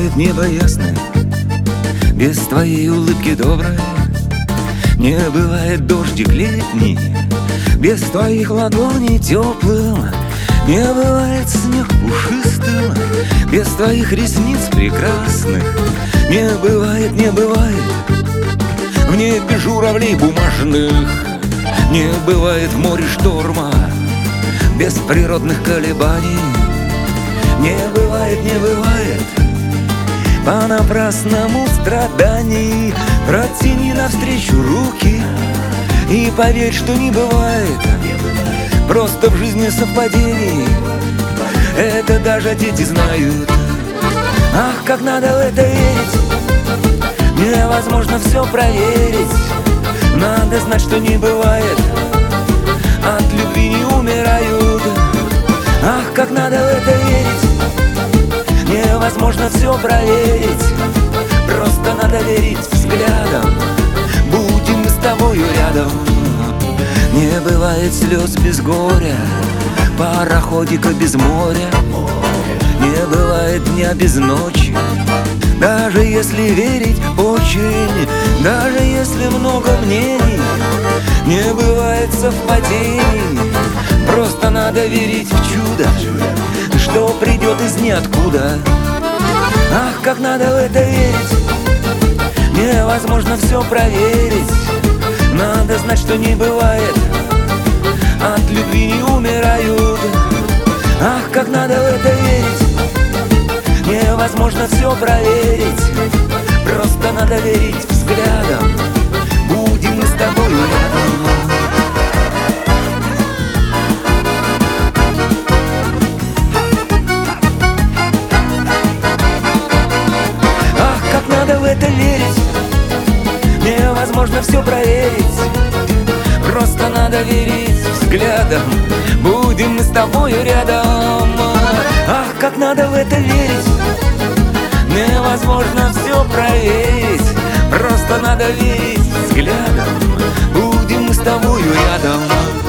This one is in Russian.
бывает небо ясное без твоей улыбки доброй. Не бывает дождик летний без твоих ладоней теплым. Не бывает снег пушистым без твоих ресниц прекрасных. Не бывает, не бывает в небе журавлей бумажных. Не бывает в море шторма без природных колебаний. Не бывает, не бывает понапрасному страданий. Протяни навстречу руки и поверь, что не бывает просто в жизни совпадений. Это даже дети знают. Ах, как надо в это верить. Невозможно все проверить. Надо знать, что не бывает. От любви не умирают. Ах, как надо в это верить. Невозможно все проверить. Просто надо верить взглядом. Будем мы с тобою рядом. Не бывает слез без горя, пароходика без моря. Не бывает дня без ночи, даже если верить очень, даже если много мнений. Не бывает совпадений, просто надо верить в чудо, что придет из ниоткуда. Ах, как надо в это верить. Невозможно все проверить. Надо знать, что не бывает. От любви не умирают. Ах, как надо в это верить. Невозможно все проверить. Просто надо верить взглядом. Будем мы с тобою рядом. Ах, как надо в это верить. Невозможно все проверить. Просто надо верить взглядом. Будем мы с тобою рядом. Ах, как надо в это верить. Невозможно все проверить. Просто надо верить взглядом. Будем мы с тобою рядом.